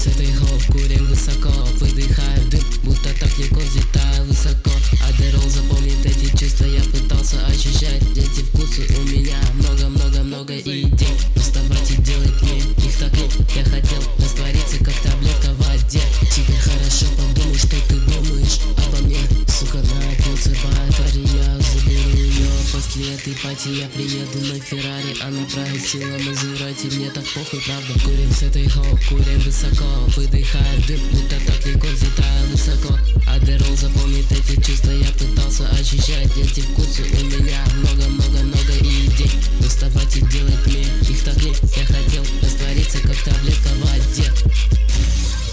с этой хоп, курим высоко, выдыхаю дым, будто так легко взлетаю высоко. Адерол запомнит эти чувства, я пытался ощущать эти вкусы. У меня много идей, уставать и делать мне их так лень. Я хотел раствориться, как таблетка в воде. Теперь хорошо подумай, что ты думаешь обо мне. Сука, напьется Бакари, я заберу ее. После этой пати я приеду на Феррари. Она просила Мазерати, мне так похуй, правда. Курим с этой хоп, курим высоко, выдыхаю дым, будто так легко взлетаю высоко. Адерол запомнит эти чувства, я пытался ощущать эти вкусы. У меня много идей, уставать и делать мне их так лень. Я хотел раствориться, как таблетка в воде.